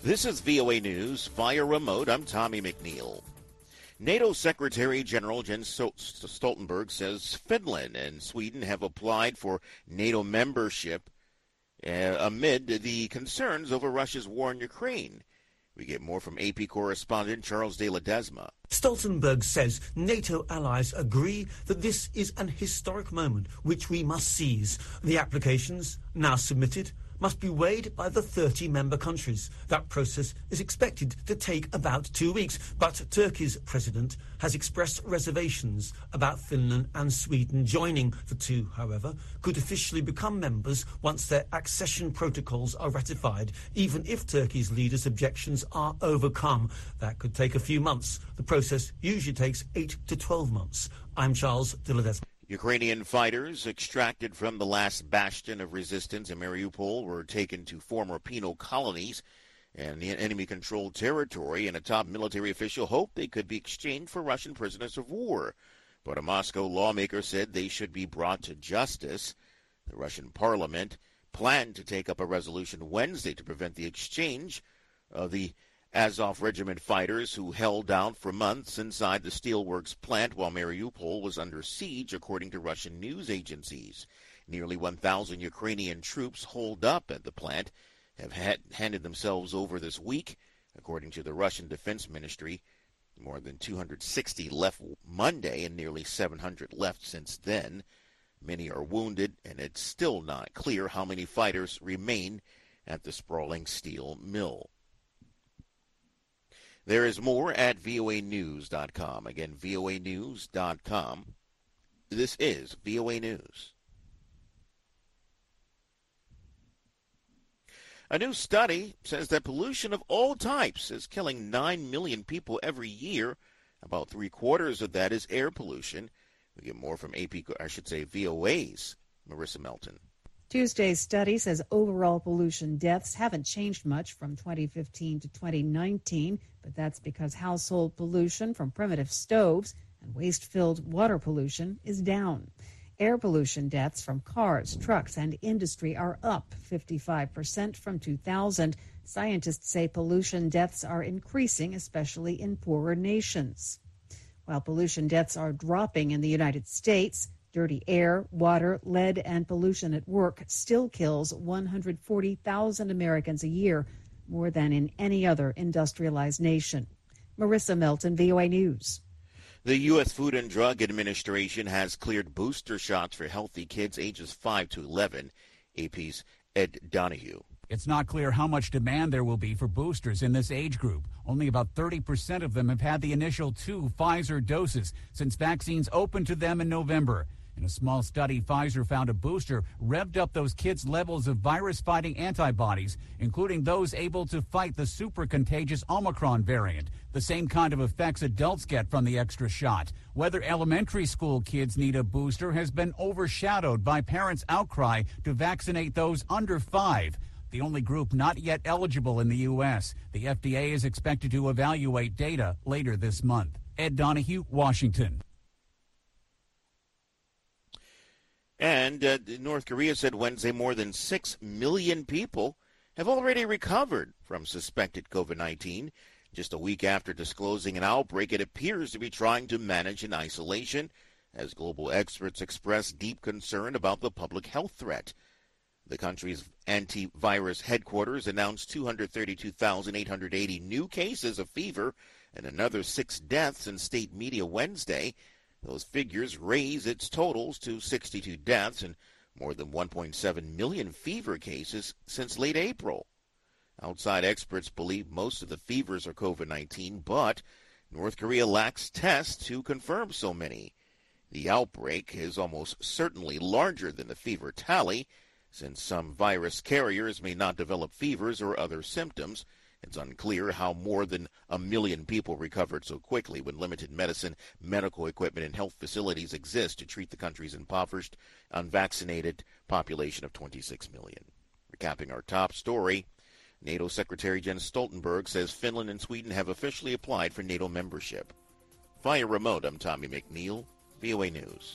This is VOA News via remote. I'm Tommy McNeil. NATO Secretary General Jens Stoltenberg says Finland and Sweden have applied for NATO membership amid the concerns over Russia's war in Ukraine. We get more from AP correspondent Charles de Ledesma. Stoltenberg says NATO allies agree that this is an historic moment which we must seize. The applications, now submitted, must be weighed by the 30 member countries. That process is expected to take about 2 weeks, but Turkey's president has expressed reservations about Finland and Sweden joining. The two, however, could officially become members once their accession protocols are ratified, even if Turkey's leaders' objections are overcome. That could take a few months. The process usually takes 8 to 12 months. I'm Charles de Ledesma. Ukrainian fighters extracted from the last bastion of resistance in Mariupol were taken to former penal colonies and the enemy-controlled territory, and a top military official hoped they could be exchanged for Russian prisoners of war. But a Moscow lawmaker said they should be brought to justice. The Russian parliament planned to take up a resolution Wednesday to prevent the exchange of the Azov Regiment fighters who held out for months inside the steelworks plant while Mariupol was under siege, according to Russian news agencies. Nearly 1,000 Ukrainian troops holed up at the plant have handed themselves over this week, according to the Russian Defense Ministry. More than 260 left Monday and nearly 700 left since then. Many are wounded, and it's still not clear how many fighters remain at the sprawling steel mill. There is more at voanews.com. Again, voanews.com. This is VOA News. A new study says that pollution of all types is killing 9 million people every year. About 3/4 of that is air pollution. We get more from VOA's Marissa Melton. Tuesday's study says overall pollution deaths haven't changed much from 2015 to 2019, but that's because household pollution from primitive stoves and waste-filled water pollution is down. Air pollution deaths from cars, trucks, and industry are up 55% from 2000. Scientists say pollution deaths are increasing, especially in poorer nations. While pollution deaths are dropping in the United States, dirty air, water, lead, and pollution at work still kills 140,000 Americans a year, more than in any other industrialized nation. Marissa Melton, VOA News. The U.S. Food and Drug Administration has cleared booster shots for healthy kids ages 5 to 11. AP's Ed Donahue. It's not clear how much demand there will be for boosters in this age group. Only about 30% of them have had the initial 2 Pfizer doses since vaccines opened to them in November. In a small study, Pfizer found a booster revved up those kids' levels of virus-fighting antibodies, including those able to fight the super-contagious Omicron variant, the same kind of effects adults get from the extra shot. Whether elementary school kids need a booster has been overshadowed by parents' outcry to vaccinate those under 5. The only group not yet eligible in the U.S. The FDA is expected to evaluate data later this month. Ed Donahue, Washington. And North Korea said Wednesday more than 6 million people have already recovered from suspected COVID-19. Just a week after disclosing an outbreak, it appears to be trying to manage in isolation, as global experts express deep concern about the public health threat. The country's antivirus headquarters announced 232,880 new cases of fever and another 6 deaths in state media Wednesday. Those figures raise its totals to 62 deaths and more than 1.7 million fever cases since late April. Outside experts believe most of the fevers are COVID-19, but North Korea lacks tests to confirm so many. The outbreak is almost certainly larger than the fever tally, since some virus carriers may not develop fevers or other symptoms. It's unclear how more than 1 million people recovered so quickly when limited medicine, medical equipment, and health facilities exist to treat the country's impoverished, unvaccinated population of 26 million. Recapping our top story, NATO Secretary Jens Stoltenberg says Finland and Sweden have officially applied for NATO membership. Via remote, I'm Tommy McNeil, VOA News.